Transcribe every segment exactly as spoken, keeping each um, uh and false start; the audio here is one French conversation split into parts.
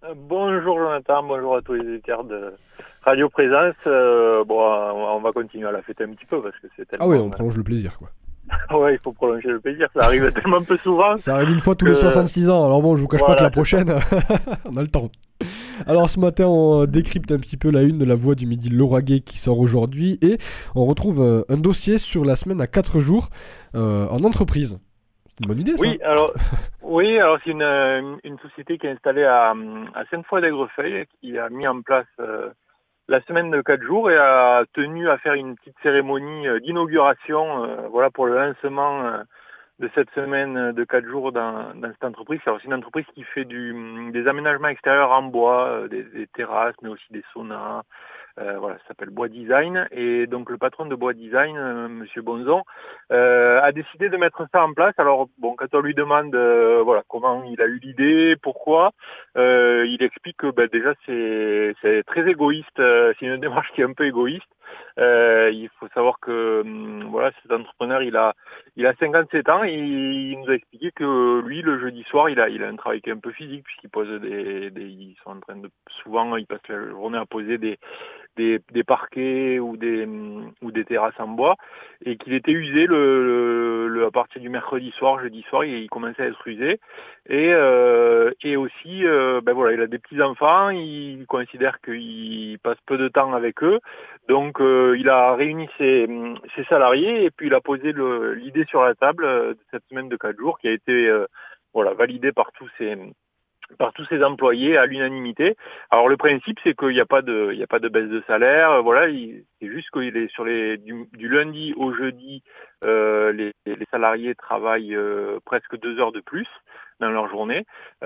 Euh, Bonjour Jonathan, bonjour à tous les auditeurs de Radio Présence. Euh, bon, on va continuer à la fêter un petit peu parce que c'est Ah ouais, tellement... on prolonge le plaisir, quoi. Ouais, il faut prolonger le plaisir, ça arrive tellement peu souvent. Ça arrive une fois tous que... les soixante-six ans, alors bon, je vous cache pas que Voilà, la c'est ça. prochaine, on a le temps. Alors ce matin, on décrypte un petit peu la une de la Voix du Midi Lauragais qui sort aujourd'hui et on retrouve euh, un dossier sur la semaine à quatre jours euh, en entreprise. C'est une bonne idée, ça. Oui, alors, oui, alors c'est une, une, une société qui est installée à, à Sainte-Foy-d'Aigrefeuille qui a mis en place euh, la semaine de quatre jours et a tenu à faire une petite cérémonie euh, d'inauguration euh, voilà, pour le lancement euh, de cette semaine de quatre jours dans, dans cette entreprise. Alors, c'est une entreprise qui fait du, des aménagements extérieurs en bois, euh, des, des terrasses, mais aussi des saunas. Euh, voilà, ça s'appelle Bois Design. Et donc, le patron de Bois Design, euh, Monsieur Bonzon, euh, a décidé de mettre ça en place. Alors, bon, quand on lui demande euh, voilà, comment il a eu l'idée, pourquoi, euh, il explique que ben, déjà, c'est, c'est très égoïste. Euh, c'est une démarche qui est un peu égoïste. Euh, il faut savoir que hum, voilà, cet entrepreneur, il a il a cinquante-sept ans et il nous a expliqué que lui, le jeudi soir, il a, il a un travail qui est un peu physique puisqu'il pose des, des, ils sont en train de, souvent, il passe la journée à poser des, des, des parquets ou des, ou des terrasses en bois et qu'il était usé le, le, à partir du mercredi soir, jeudi soir, il, il commençait à être usé et, euh, et aussi, euh, ben voilà, il a des petits enfants, il considère qu'il passe peu de temps avec eux, donc euh, il a réuni ses, ses salariés et puis il a posé le, l'idée sur la table euh, de cette semaine de quatre jours qui a été euh, voilà validée par tous ces par tous ses employés à l'unanimité. Alors le principe c'est qu'il n'y a pas de il y a pas de baisse de salaire, voilà, il, c'est juste qu'il est sur les du, du lundi au jeudi, euh, les, les salariés travaillent euh, presque deux heures de plus dans leur journée.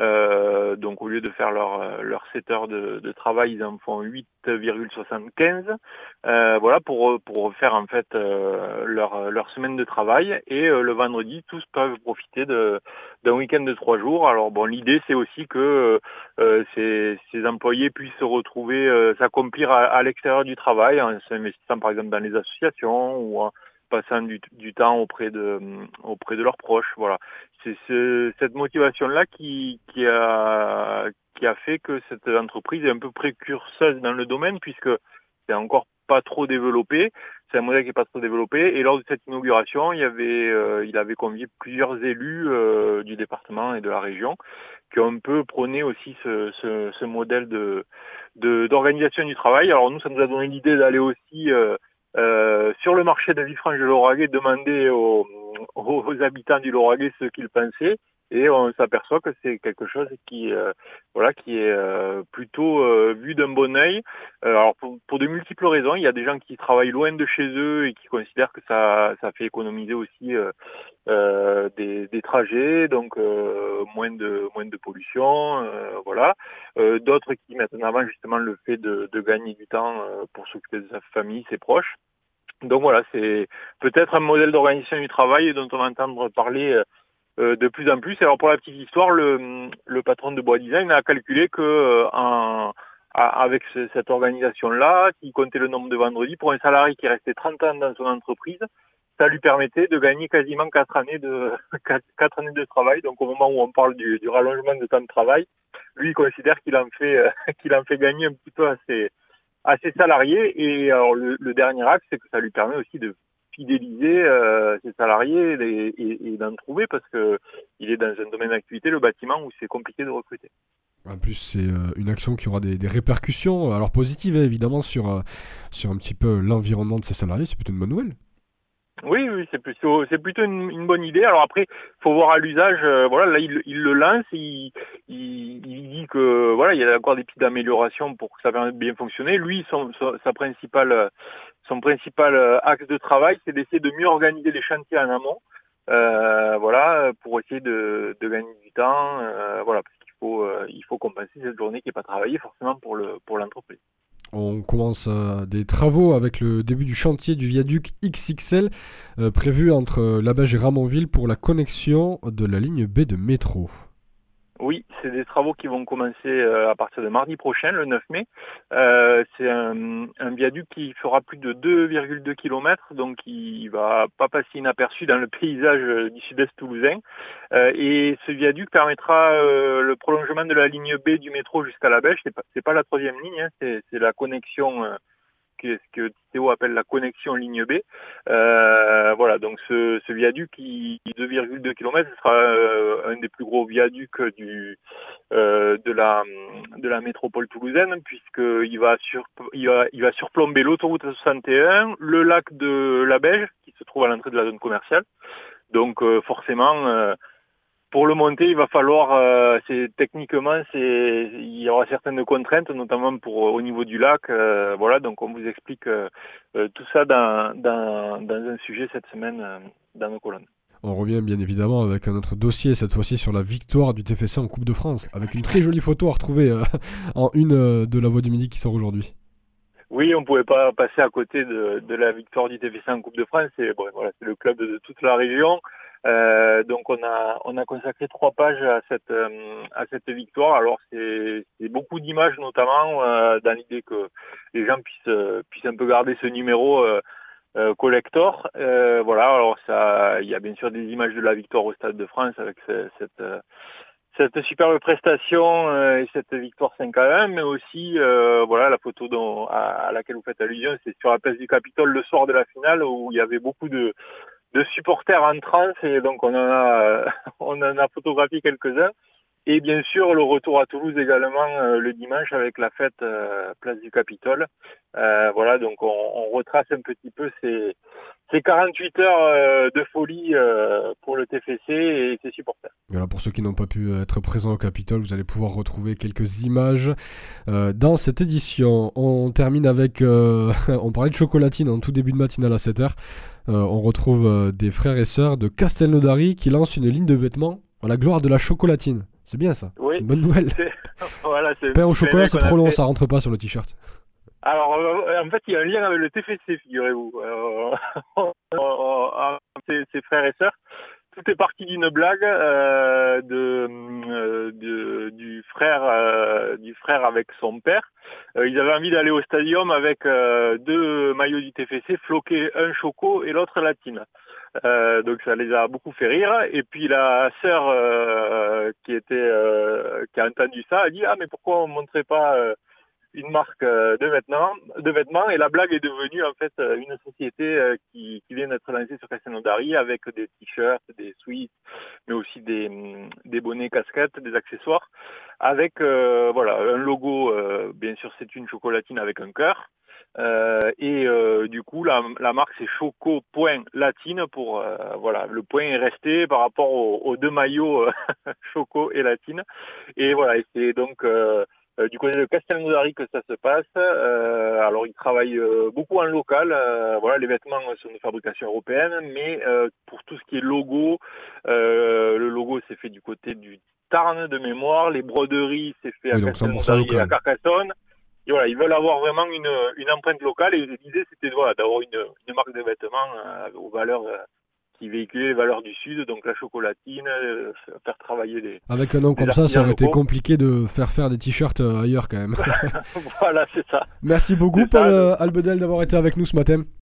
Euh, donc au lieu de faire leur leur sept heures de, de travail, ils en font huit virgule soixante-quinze. Euh, voilà pour pour faire en fait euh, leur leur semaine de travail et euh, le vendredi tous peuvent profiter de d'un week-end de trois jours. Alors bon, l'idée c'est aussi que euh, ces, ces employés puissent se retrouver, euh, s'accomplir à, à l'extérieur du travail, en s'investissant par exemple dans les associations ou en passant du, du temps auprès de auprès de leurs proches. Voilà, c'est ce, cette motivation-là qui qui a qui a fait que cette entreprise est un peu précurseuse dans le domaine puisque c'est encore pas trop développé. C'est un modèle qui n'est pas trop développé. Et lors de cette inauguration, il y avait, euh, il avait convié plusieurs élus euh, du département et de la région qui ont un peu prôné aussi ce, ce, ce modèle de, de, d'organisation du travail. Alors nous, ça nous a donné l'idée d'aller aussi euh, euh, sur le marché de Villefranche-de-Lauragais, demander aux, aux habitants du Lauragais ce qu'ils pensaient. Et on s'aperçoit que c'est quelque chose qui, euh, voilà, qui est euh, plutôt euh, vu d'un bon œil. Euh, alors pour, pour de multiples raisons, il y a des gens qui travaillent loin de chez eux et qui considèrent que ça, ça fait économiser aussi euh, euh, des, des trajets, donc euh, moins de moins de pollution, euh, voilà. Euh, d'autres qui mettent en avant justement le fait de, de gagner du temps euh, pour s'occuper de sa famille, ses proches. Donc voilà, c'est peut-être un modèle d'organisation du travail dont on va entendre parler euh, euh, de plus en plus. Alors pour la petite histoire, le, le patron de Bois Design a calculé que euh, en, a, avec ce, cette organisation-là, qui comptait le nombre de vendredis, pour un salarié qui restait trente ans dans son entreprise, ça lui permettait de gagner quasiment quatre années de quatre années de travail. Donc au moment où on parle du, du rallongement de temps de travail, lui il considère qu'il en fait euh, qu'il en fait gagner un petit peu à ses à ses salariés. Et alors le, le dernier axe, c'est que ça lui permet aussi de fidéliser euh, ses salariés et, et, et d'en trouver parce que il est dans un domaine d'activité, le bâtiment, où c'est compliqué de recruter. En plus, c'est euh, une action qui aura des, des répercussions, alors positives hein, évidemment, sur, euh, sur un petit peu l'environnement de ses salariés. C'est plutôt une bonne nouvelle. Oui, oui, c'est plutôt, c'est plutôt une, une bonne idée. Alors après, faut voir à l'usage. Euh, voilà, là, il, il le lance, il, il, il dit que voilà, il y a encore des petites améliorations pour que ça puisse bien fonctionner. Lui, son, son, sa principale, son principal axe de travail, c'est d'essayer de mieux organiser les chantiers en amont. Euh, voilà, pour essayer de, de gagner du temps. Euh, voilà, parce qu'il faut, euh, il faut compenser cette journée qui n'est pas travaillée forcément pour le, pour l'entreprise. On commence euh, des travaux avec le début du chantier du viaduc X X L euh, prévu entre Labège et Ramonville pour la connexion de la ligne B de métro. Oui, c'est des travaux qui vont commencer euh, à partir de mardi prochain, le neuf mai. Euh, c'est un, un viaduc qui fera plus de deux virgule deux kilomètres, donc il va pas passer inaperçu dans le paysage euh, du sud-est toulousain. Euh, et ce viaduc permettra euh, le prolongement de la ligne B du métro jusqu'à la Bèche. C'est pas, c'est pas la troisième ligne, hein, c'est, c'est la connexion. Euh, ce que Théo appelle la connexion ligne B. Euh, voilà, donc ce, ce viaduc, qui deux virgule deux kilomètres, ce sera euh, un des plus gros viaducs du, euh, de, la, de la métropole toulousaine, puisqu'il va, sur, il va, il va surplomber l'autoroute soixante et un, le lac de la Beige, qui se trouve à l'entrée de la zone commerciale. Donc euh, forcément... Euh, Pour le monter, il va falloir, euh, c'est techniquement, c'est, il y aura certaines contraintes, notamment pour au niveau du lac. Euh, voilà, donc on vous explique euh, euh, tout ça dans, dans, dans un sujet cette semaine euh, dans nos colonnes. On revient bien évidemment avec un autre dossier, cette fois-ci sur la victoire du T F C en Coupe de France, avec une très jolie photo à retrouver euh, en une euh, de la Voix du Midi qui sort aujourd'hui. Oui, on ne pouvait pas passer à côté de, de la victoire du T F C en Coupe de France. C'est, bon, voilà, c'est le club de toute la région. Euh, donc on a on a consacré trois pages à cette euh, à cette victoire. Alors c'est, c'est beaucoup d'images, notamment euh, dans l'idée que les gens puissent euh, puissent un peu garder ce numéro euh, euh, collector. Euh, voilà. Alors ça, il y a bien sûr des images de la victoire au Stade de France avec ce, cette euh, cette superbe prestation euh, et cette victoire cinq à un, mais aussi euh, voilà la photo dont, à, à laquelle vous faites allusion, c'est sur la place du Capitole le soir de la finale, où il y avait beaucoup de de supporters en transe, et donc on en a on en a photographié quelques-uns. Et bien sûr le retour à Toulouse également euh, le dimanche avec la fête euh, place du Capitole. Euh, voilà, donc on, on retrace un petit peu ces, ces quarante-huit heures euh, de folie euh, pour le T F C et ses supporters. Voilà, pour ceux qui n'ont pas pu être présents au Capitole, vous allez pouvoir retrouver quelques images euh, dans cette édition. On termine avec, euh, on parlait de chocolatine en tout début de matinale à sept heures. Euh, on retrouve euh, des frères et sœurs de Castelnaudary qui lancent une ligne de vêtements à la gloire de la chocolatine. C'est bien ça, oui, c'est une bonne nouvelle. C'est... Voilà, c'est... Pain au chocolat, c'est trop long, fait... ça rentre pas sur le t-shirt. Alors, euh, en fait, il y a un lien avec le T F C, figurez-vous. Euh, ses, ses frères et sœurs. Tout est parti d'une blague euh, de, euh, de, du frère euh, du frère avec son père. Euh, ils avaient envie d'aller au stadium avec euh, deux maillots du T F C, floqués, un choco et l'autre latine. Euh, donc ça les a beaucoup fait rire. Et puis la sœur euh, qui était euh, qui a entendu ça a dit ah mais pourquoi on montrait pas euh, une marque de vêtements, de vêtements, et la blague est devenue en fait une société qui, qui vient d'être lancée sur Castelnaudary avec des t-shirts, des sweats, mais aussi des, des bonnets, casquettes, des accessoires, avec euh, voilà un logo. Euh, bien sûr, c'est une chocolatine avec un cœur. Euh, et euh, du coup, la, la marque c'est Choco Point Latine pour euh, voilà, le point est resté par rapport aux, aux deux maillots euh, Choco et Latine. Et voilà, et c'est donc euh, Euh, du côté de Castelnaudary que ça se passe. Euh, alors ils travaillent euh, beaucoup en local. Euh, voilà, les vêtements sont de fabrication européenne, mais euh, pour tout ce qui est logo, euh, le logo s'est fait du côté du Tarn de mémoire. Les broderies s'est fait à oui, Castelnaudary et à Carcassonne. Et voilà, ils veulent avoir vraiment une, une empreinte locale. Et l'idée c'était voilà, d'avoir une, une marque de vêtements euh, aux valeurs. Euh, qui véhiculait les valeurs du Sud, donc la chocolatine, euh, faire travailler les... Avec un nom comme ça, ça aurait locaux. été compliqué de faire faire des t-shirts euh, ailleurs quand même. Voilà, c'est ça. Merci beaucoup, Paul euh, Albedel, d'avoir été avec nous ce matin.